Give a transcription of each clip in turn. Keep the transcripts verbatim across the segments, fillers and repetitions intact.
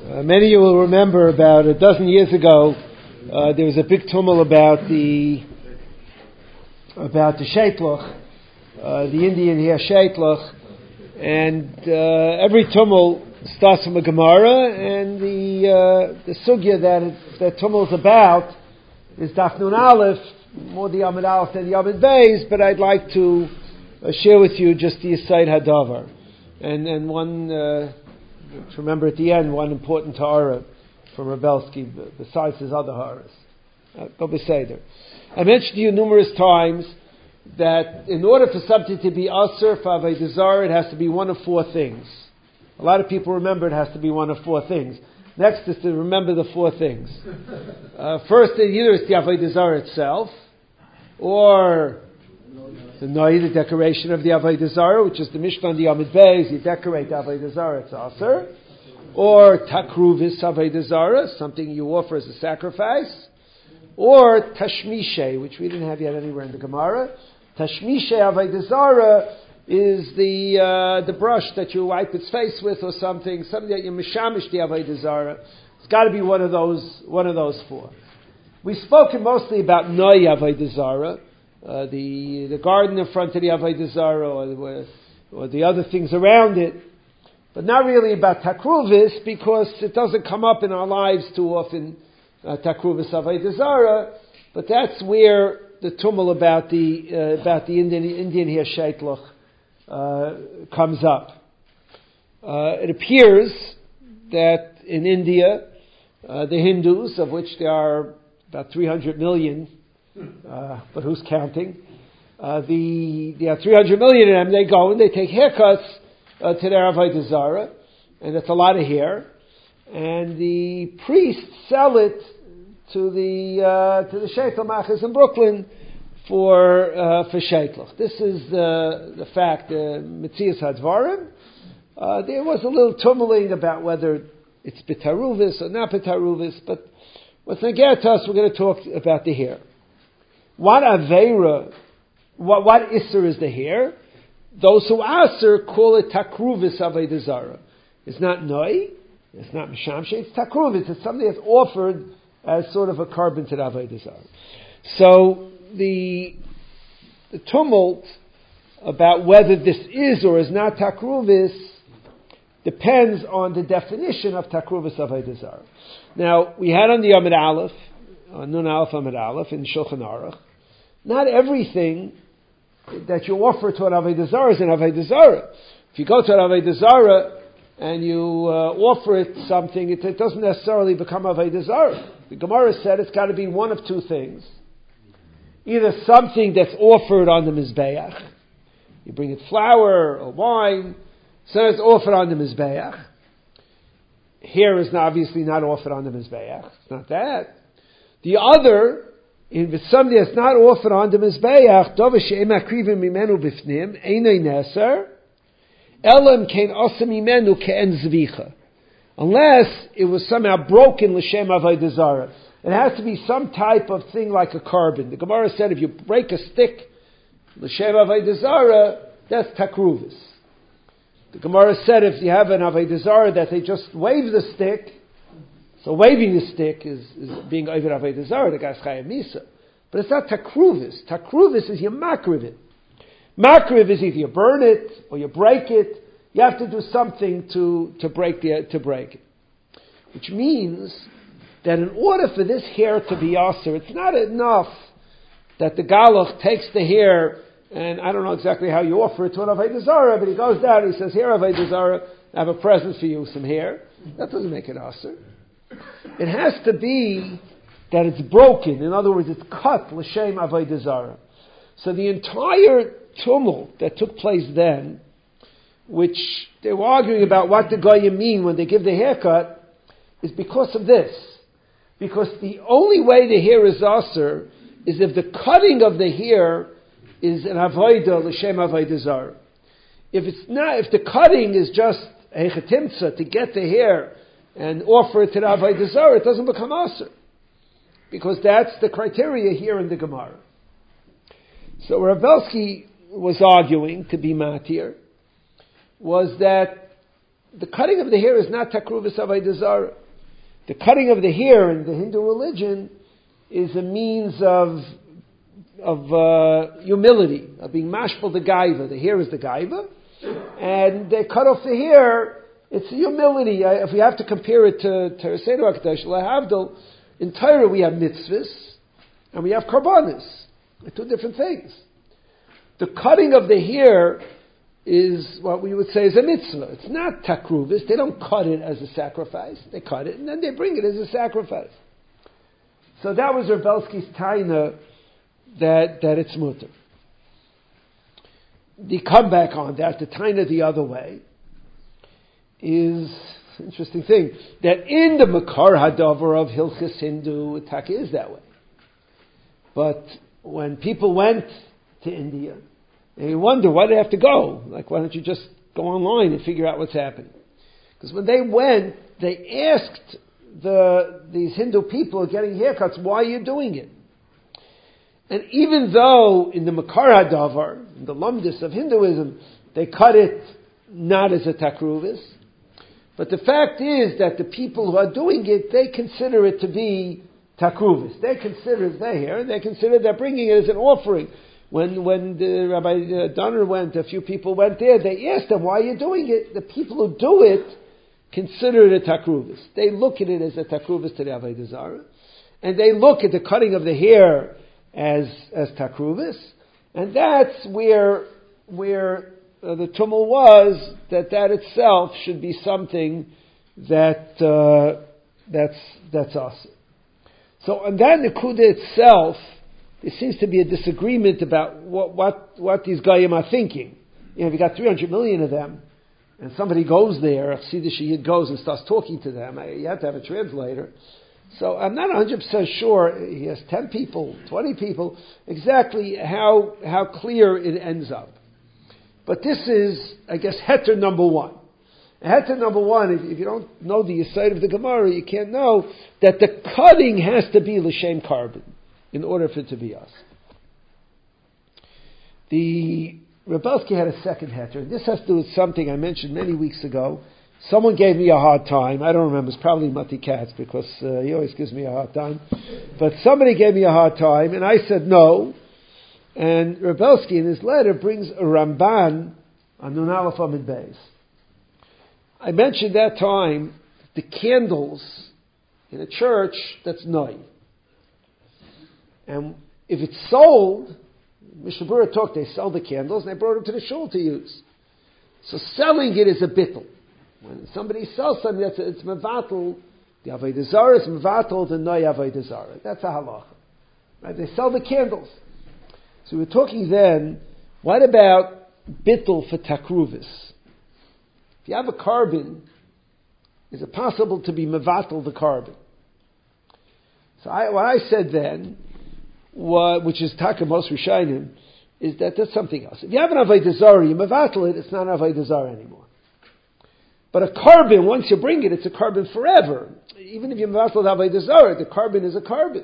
Uh, many of you will remember about a dozen years ago, uh, there was a big tumult about the about the Sheitloch, uh, the Indian here Sheitloch, and uh, every tumult starts from a Gemara, and the uh, the sugya that it, that tumult's about is Daf Nun Aleph, more the Yamid Aleph than the Yamid Beis, but I'd like to uh, share with you just the Yisayid Hadavar, and and one. Uh, Remember at the end one important Ha'ara from Rebelsky besides his other Ha'aras. Uh, go beseder. I mentioned to you numerous times that in order for something to be Aser for Avodah Zarah, it has to be one of four things. A lot of people remember it has to be one of four things. Next is to remember the four things. Uh, first, either it's the Avodah Zarah itself, or the Noi, the decoration of the Avodah Zarah, which is the Mishnah on the Yamid Beis, you decorate the Avodah Zarah, it's Aser. Or Takruvis Avodah Zarah, something you offer as a sacrifice. Or Tashmishe, which we didn't have yet anywhere in the Gemara. Tashmishe Avodah Zarah is the uh, the brush that you wipe its face with or something, something that you mishamish the Avodah Zarah. It's got to be one of those, one of those four. We've spoken mostly about Noi Avodah Zarah. Uh, the the garden in front of the Avodah Zarah, or, or the other things around it, but not really about Takruvis, because it doesn't come up in our lives too often, uh, Takruvis Avodah Zarah, but that's where the tumult about the uh, about the Indian Indian here Sheitloch uh, comes up. Uh, it appears that in India, uh, the Hindus, of which there are about three hundred million. Uh, but who's counting? Uh, the there are three hundred million of them. They go and they take haircuts uh, to their Avodah Zarah, and that's a lot of hair. And the priests sell it to the uh, to the sheitel machas in Brooklyn for uh, for sheitloch. This is the the fact. Metzias Hadvarim. Uh, there was a little tumbling about whether it's bitaruvis or not bitaruvis, but what's going to get to us, we're going to talk about the hair. What Aveira, what, what Isser is the hair? Those who Aser call it Takruvis Avodah Zarah. It's not Noi, it's not Mishamshe, it's Takruvis. It's something that's offered as sort of a carbon to the Avodah Zarah. So the, the tumult about whether this is or is not Takruvis depends on the definition of Takruvis Avodah Zarah. Now, we had on the Yamid Aleph, on Nun Aleph Amid Aleph in Shulchan Aruch, not everything that you offer to an Avodah Zarah is an Avodah Zarah. If you go to an Avodah Zarah and you uh, offer it something, it, it doesn't necessarily become Avodah Zarah. The Gemara said it's got to be one of two things. Either something that's offered on the Mizbeach, you bring it flour or wine, so it's offered on the Mizbeach. Here is not, obviously not offered on the Mizbeach. It's not that. The other, in something that's not offered on the Mizbeach, Dova she'em akrivim mimenu bifnim, einay neser, elam kein asa mimenu ke'en zvicha. Unless it was somehow broken l'shem avodah zarah. It has to be some type of thing like a carbon. The Gemara said if you break a stick l'shem avodah zarah, that's takruvis. The Gemara said if you have an avodah zarah that they just wave the stick, so waving the stick is, is being over avodah zarah, the guy's chayav misa. But it's not takruvis. Takruvis is you makriv it. Makriv is either you burn it or you break it. You have to do something to, to break the, to break it. Which means that in order for this hair to be aser, it's not enough that the galach takes the hair, and I don't know exactly how you offer it to an avodah zarah, but he goes down and he says, here avodah zarah, I have a present for you, some hair. That doesn't make it aser. It has to be that it's broken. In other words, it's cut l'shem avodah zarah. So the entire tumult that took place then, which they were arguing about what the goyim mean when they give the haircut, is because of this. Because the only way the hair is aser is if the cutting of the hair is an avodah l'shem avodah zarah. If it's not, if the cutting is just a chetimtza to get the hair and offer it to the avodah zarah, it doesn't become aser, because that's the criteria here in the Gemara. So Rav Belsky was arguing to be matir was that the cutting of the hair is not takruvis avodah zarah. The cutting of the hair in the Hindu religion is a means of of uh, humility, of being mashpal the gaiva. The hair is the gaiva, and they cut off the hair. It's humility. Uh, if we have to compare it to Teresenu HaKadosh Lahavdil, in Torah we have mitzvahs and we have karbanis. They're two different things. The cutting of the hair is what we would say is a mitzvah. It's not takruvis. They don't cut it as a sacrifice. They cut it and then they bring it as a sacrifice. So that was Reb Belsky's taina that, that it's mutter. The comeback on that, the taina the other way, is an interesting thing. That in the Makar Hadavar of Hilchis Hindu, Taka is that way. But when people went to India, they wonder why they have to go. Like, why don't you just go online and figure out what's happening? Because when they went, they asked the these Hindu people getting haircuts, why are you doing it? And even though in the Makar Hadavar, in the Lumdis of Hinduism, they cut it not as a takruvis, but the fact is that the people who are doing it, they consider it to be takruvis. They consider it their hair, and they consider they're bringing it as an offering. When when the Rabbi Donner went, a few people went there, they asked them, why are you doing it? The people who do it consider it a takruvis. They look at it as a takruvis to the Avodah Zarah, and they look at the cutting of the hair as as takruvis, and that's where where uh, the tumult was that that itself should be something that uh, that's that's us. So on that nekuda itself, there seems to be a disagreement about what what, what these Goyim are thinking. You know, if you got three hundred million of them, and somebody goes there, Chassidish Yid goes and starts talking to them, you have to have a translator. So I'm not one hundred percent sure, he has ten people, twenty people, exactly how how clear it ends up. But this is, I guess, heter number one. Heter number one, if, if you don't know the side of the Gemara, you can't know that the cutting has to be l'shem carbon in order for it to be us. The Reb Belsky had a second heter. This has to do with something I mentioned many weeks ago. Someone gave me a hard time. I don't remember. It's probably Mati Katz because uh, he always gives me a hard time. But somebody gave me a hard time, and I said no. And Reb Belsky in his letter brings a Ramban on Nun Aleph Amid Beis. I mentioned that time the candles in a church that's noi. And if it's sold, Mishnah Berurah talked, they sell the candles and they brought them to the shul to use. So selling it is a bittul. When somebody sells something, that's a, it's mevatel. The avodah zarah is mevatel the noi avodah zarah. That's a halacha. Right? They sell the candles. So we were talking then, what about bittul for takruvis? If you have a carbon, is it possible to be mevatel the carbon? So I, what I said then, what, which is taka most rishonim, is that that's something else. If you have an avodah zarah, you mevatel it, it's not an avodah zarah anymore. But a carbon, once you bring it, it's a carbon forever. Even if you mevatel the avodah zarah, the carbon is a carbon.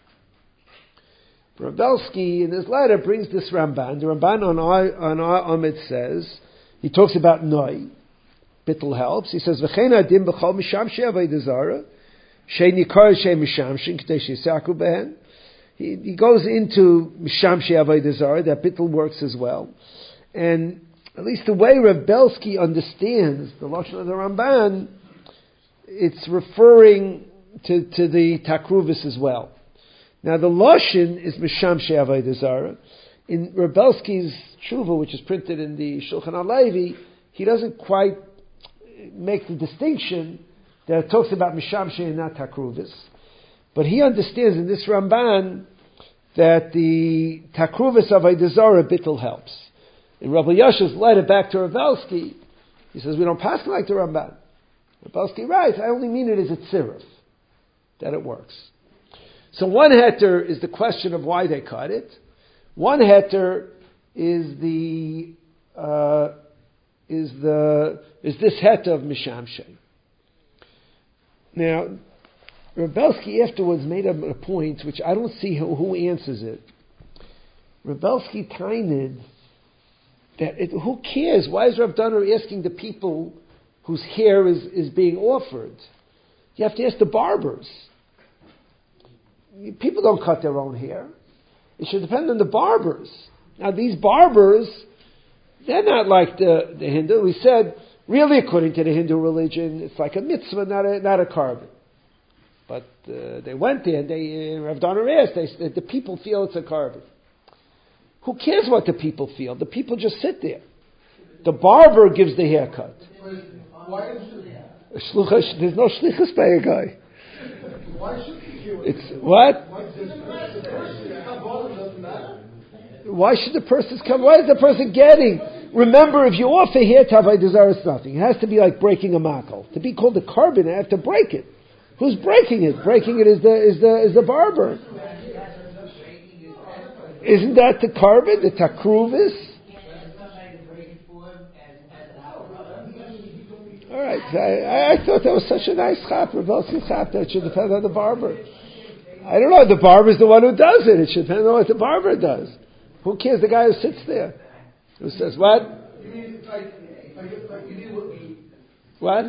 Reb Belsky in his letter brings this Ramban. The Ramban on our, on our Amid says, he talks about noi. Bittul helps. He says, V'chein adim b'chol mishamshi avodah zarah, she'en yikar she'en mishamshin, k'tei she'yisakru behen. He, he goes into mishamshi avodah zarah, that bittul works as well. And at least the way Reb Belsky understands the Lashon of the Ramban, it's referring to, to the takruvis as well. Now the Lashon is mishamshi avodah zarah. In Reb Belsky's tshuva, which is printed in the Shulchan HaLevi, he doesn't quite make the distinction that it talks about mishamshi and not takruvis. But he understands in this Ramban that the takruvis avodah zarah bittul helps. In Rabbi Yasha's letter back to Reb Belsky, he says, we don't pass like the Ramban. Reb Belsky writes, I only mean it as a tziruf, that it works. So one heter is the question of why they cut it. One heter is the, uh, is the, is this heter of mishamshe. Now, Reb Belsky afterwards made a, a point, which I don't see who, who answers it. Reb Belsky tained that it, who cares? Why is Rav Donner asking the people whose hair is, is being offered. You have to ask the barbers. People don't cut their own hair. It should depend on the barbers. Now these barbers, they're not like the, the Hindu. We said, really according to the Hindu religion, it's like a mitzvah, not a, not a carbon. But uh, they went there, and they, uh, Rav Donner asked, they said, the people feel it's a carbon. Who cares what the people feel? The people just sit there. The barber gives the haircut. There's no shlichus by a guy. It's what? Why should the person come? Why is the person getting? Remember, if you offer hair to avodah zarah, it's nothing. It has to be like breaking a makel. To be called a carbon, I have to break it. Who's breaking it? Breaking it is the is the is the barber. Isn't that the carbon, the takruvis? All right, I, I thought that was such a nice chap, Rebelski chap, that it should depend on the barber. I don't know, the barber's the one who does it. It should depend on what the barber does. Who cares, the guy who sits there? Who says, what? What?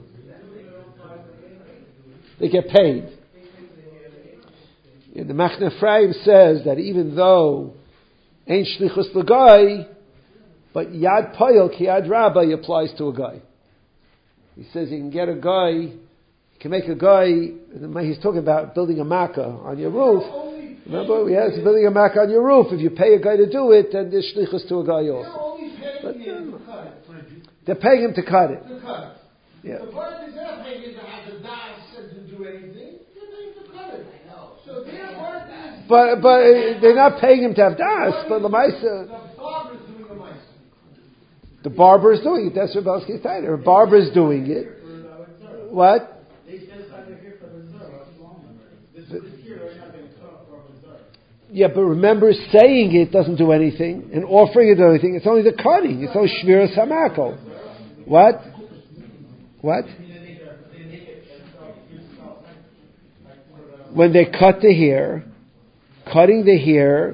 They get paid. And the Machne Ephraim says that even though Ein Shlichus L'Gai, but Yad Poyel Ki Yad Rabbi applies to a guy. He says you can get a guy, you can make a guy, he's talking about building a makkah on your roof. Remember, we had building a makkah on your roof. If you pay a guy to do it, then there's shlichus to a guy also. But, um, they're paying him to cut it. To cut. Yeah. The part is not paying him to have the das and to do anything. They're paying to cut it. So their part is... But, but uh, they're not paying him to have das, but the Lamaisa... The barber is doing the Maisa. The barber is doing it. That's what Rebelski's saying. The barber is doing it. What? Yeah, but remember, saying it doesn't do anything, and offering it doesn't do anything. It's only the cutting. It's only shviras hamakel. What? What? When they cut the hair, cutting the hair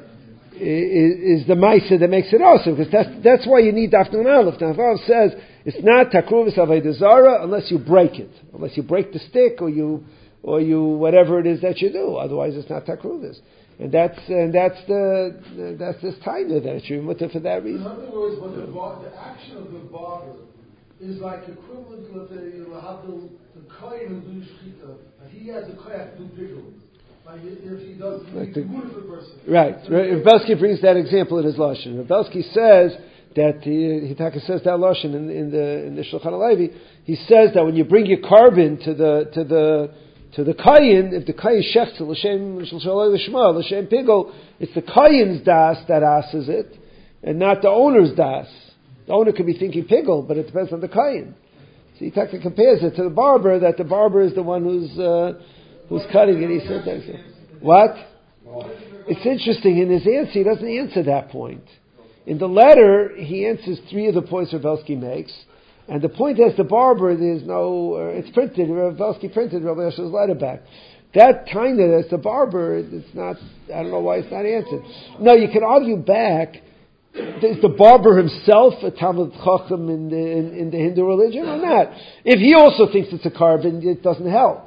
is, is the ma'aseh that makes it awesome, because that's that's why you need Daf Nun Aleph. Daf Aleph says it's not takruvis avodah zarah unless you break it, unless you break the stick or you or you whatever it is that you do. Otherwise, it's not takruvis. And that's and that's the that's this taina that it should be mutter for that reason. In other words, what the, bar, the action of the barber is like equivalent to the the the kohen who does shchita. He has a kohen to do pigul. Like if he does, Like the good for the person. Right. Rebelski brings that example in his lashon. Rebelski says that he Hitaka says that lashon in, in the in the Shulchan Alevi. He says that when you bring your carbon to the to the To the kayin, if the kayin shechts l'shem l'shma l'shem pigol, it's the kayin's das that asses it, and not the owner's das. The owner could be thinking pigol, but it depends on the kayin. So he Taka compares it to the barber, that the barber is the one who's uh, who's cutting it. He said that. What? It's interesting. In his answer, he doesn't answer that point. In the letter, he answers three of the points Rebelski makes. And the point is, the barber, there's no, uh, it's printed, Rav Belsky printed Rabbi Yeshua's letter back. That time that it's the barber, it's not, I don't know why it's not answered. No, you can argue back, is the barber himself a Talmud Chacham in the, in, in the Hindu religion or not? If he also thinks it's a carbon, it doesn't help.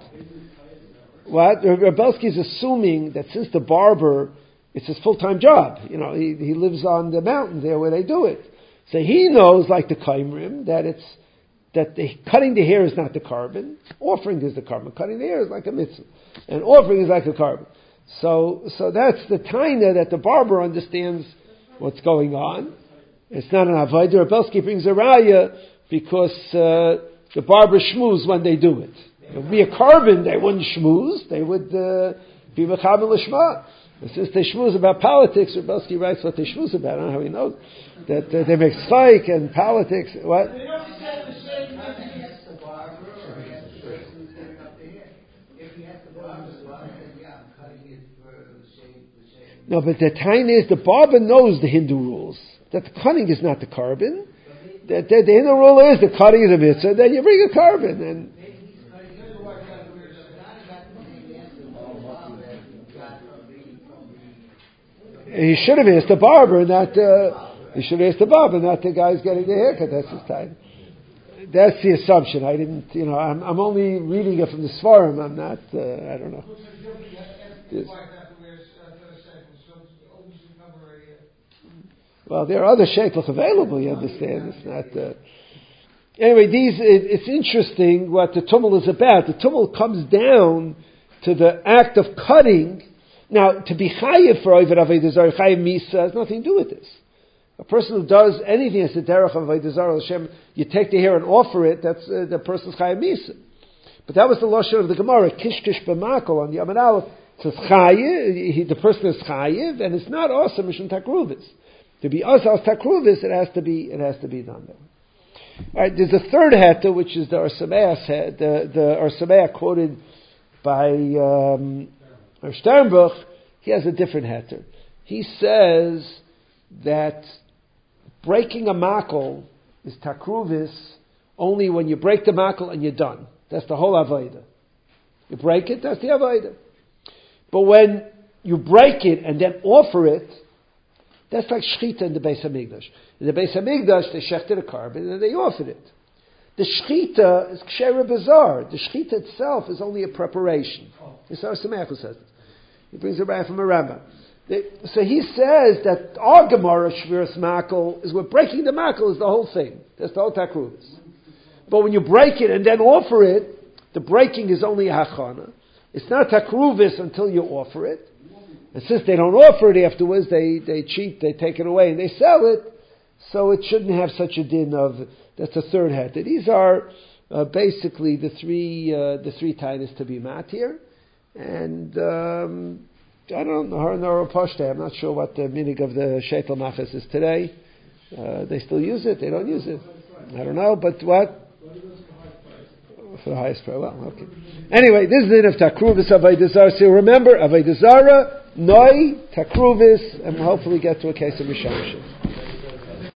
What? Rav Belsky is assuming that since the barber, it's his full-time job, you know, he, he lives on the mountain there where they do it. So he knows, like the kaimrim, that it's that the, cutting the hair is not the carbon. Offering is the carbon. Cutting the hair is like a mitzvah, and offering is like a carbon. So, so that's the taina that the barber understands what's going on. It's not an avodah. Rebelski brings a raya because uh, the barber shmooze when they do it. If it would be a carbon, they wouldn't shmooze. They would uh, be mechaber l'shma. And since they shmooze about politics, Rebelski writes what they shmooze about. I don't know how he knows. That uh, they make spike and politics. What? No, but the time is the barber knows the Hindu rules. That the cutting is not the carbon. That, that the Hindu rule is the cutting is a mitzvah. Then you bring a carbon and. He should have asked the barber, not. Uh, He should ask the barber, not the guy's getting the haircut. That's his time. that's the assumption. I didn't, you know, I'm, I'm only reading it from the Svarim. I'm not, uh, I don't know. Yes. Well, there are other sheitlach available, you understand. It's not... Uh, anyway, these it, it's interesting what the tumul is about. The tumul comes down to the act of cutting. Now, to be chayiv for Oived Avodah Zarah, chayiv misa, has nothing to do with this. A person who does anything as a derech of Avodah Zarah, Hashem, you take the hair and offer it, that's uh, the person's chayiv misa. But that was the lashon of the Gemara, kish kish b'makol, on the Amud Aleph. It says chayiv, the person is chayiv, and it's not awesome, mishum takruvis. To be asal takruvis, it has to be, it has to be done there. All right, there's a third heter, which is the Or Sameach, the, the Or Sameach quoted by um, Sternbuch. He has a different heter. He says that breaking a makel is takruvis only when you break the makel and you're done. That's the whole avodah. You break it, that's the avodah. But when you break it and then offer it, that's like shchita in the Beis Hamikdash. In the Beis Hamikdash, they shechted a carbon and then they offered it. The shchita is ksher bizarre. The shchita itself is only a preparation. This is how Sameach says it. He brings it back from a Rambam. So he says that our Gemara Shviras Makel is what breaking the Makel is the whole thing. That's the whole takruvis. But when you break it and then offer it, the breaking is only a hachana. It's not takruvis until you offer it. And since they don't offer it afterwards, they, they cheat, they take it away and they sell it. So it shouldn't have such a din of, that's the third heter. These are uh, basically the three uh, the three tainas to be mat here. And um, I don't know, Nora Poshte, I'm not sure what the meaning of the Sheitel Machas is today. Uh, they still use it, they don't use it. I don't know, but what? For the highest price. Well, okay. Anyway, this is the end of Takruvis Avodah Zarah. So remember, Avodah Zarah, Noi, Takruvis, and we'll hopefully get to a case of Mishamashim.